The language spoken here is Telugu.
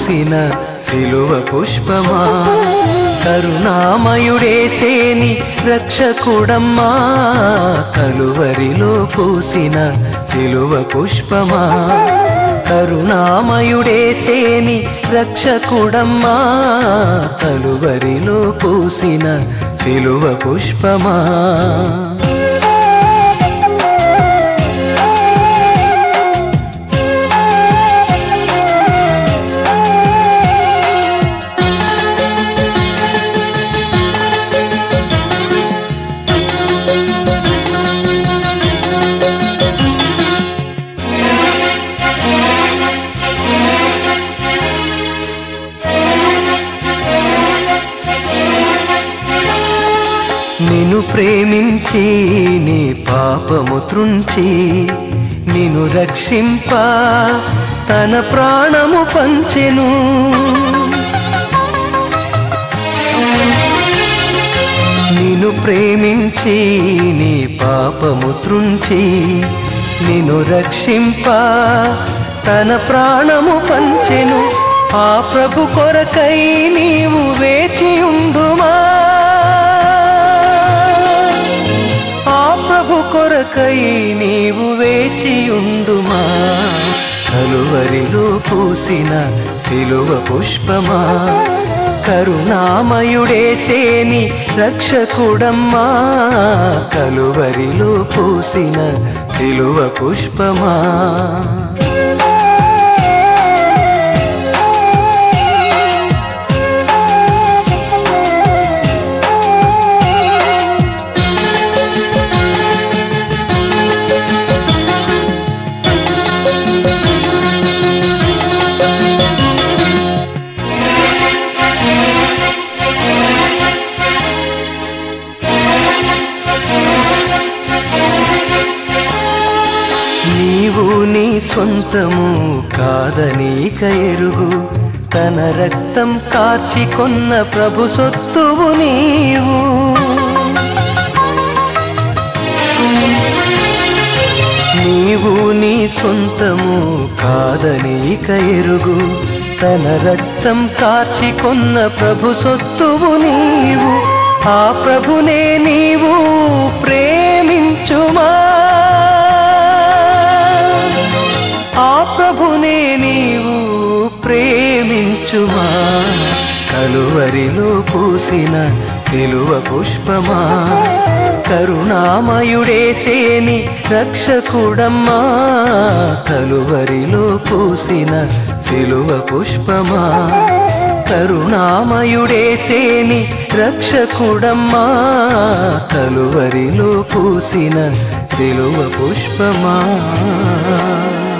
పూసిన సిలువ పుష్పమా, కరుణామయుడేసేని రక్షకుడమ్మా, కలువరిలో పూసిన సిలువ పుష్పమా, కరుణామయుడేసేని రక్షకుడమ్మా, కలువరిలో పూసిన సిలువ పుష్పమా. నిన్ను ప్రేమించి నీ పాపము త్రుంచి నిన్ను రక్షింప తన ప్రాణము పంచెను. నిన్ను ప్రేమించి నీ పాపము త్రుంచి నిన్ను రక్షింప తన ప్రాణము పంచెను. ఆ ప్రభు కొరకై నీవు వేచి ఉండుమా, ప్రభు కొరకై నీవు వేచి ఉండుమా, కలువరిలో పూసిన సిలువ పుష్పమా, కరుణామయుడేసేని రక్షకుడమ్మా, కలువరిలో పూసిన సిలువ పుష్పమా. నీవు నీ సొంతము కాదనీక ఎరుగు, తన రక్తం కార్చి కొన్న ప్రభు సొత్తువు నీవు. నీవు నీ సొంతము కాదనీక ఎరుగు, తన రక్తం కార్చి కొన్న ప్రభు సొత్తువు నీవు. ఆ ప్రభునే నీవు ప్రేమించుమా, ఆ ప్రభునే నీవు ప్రేమించుమా, కలువరిలో పూసిన సిలువ పుష్పమా, కరుణామయుడేసేని రక్షకుడమ్మా, కలువరిలో పూసిన సిలువ పుష్పమా, కరుణామయుడేసేని రక్షకుడమ్మా, కలువరిలో పూసిన సిలువ పుష్పమా.